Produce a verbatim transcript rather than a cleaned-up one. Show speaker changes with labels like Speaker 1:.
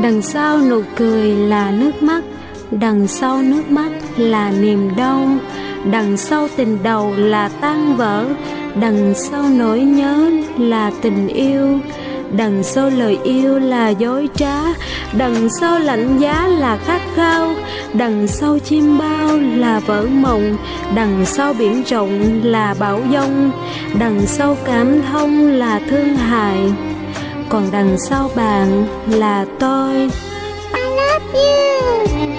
Speaker 1: Đằng sau nụ cười là nước mắt, đằng sau nước mắt là niềm đau, đằng sau tình đầu là tan vỡ, đằng sau nỗi nhớ là tình yêu, đằng sau lời yêu là dối trá, đằng sau lạnh giá là khát khao, đằng sau chim bao là vỡ mộng, đằng sau biển rộng là bão giông, đằng sau cảm thông là thương hại, còn đằng sau bạn là tôi.
Speaker 2: I love you.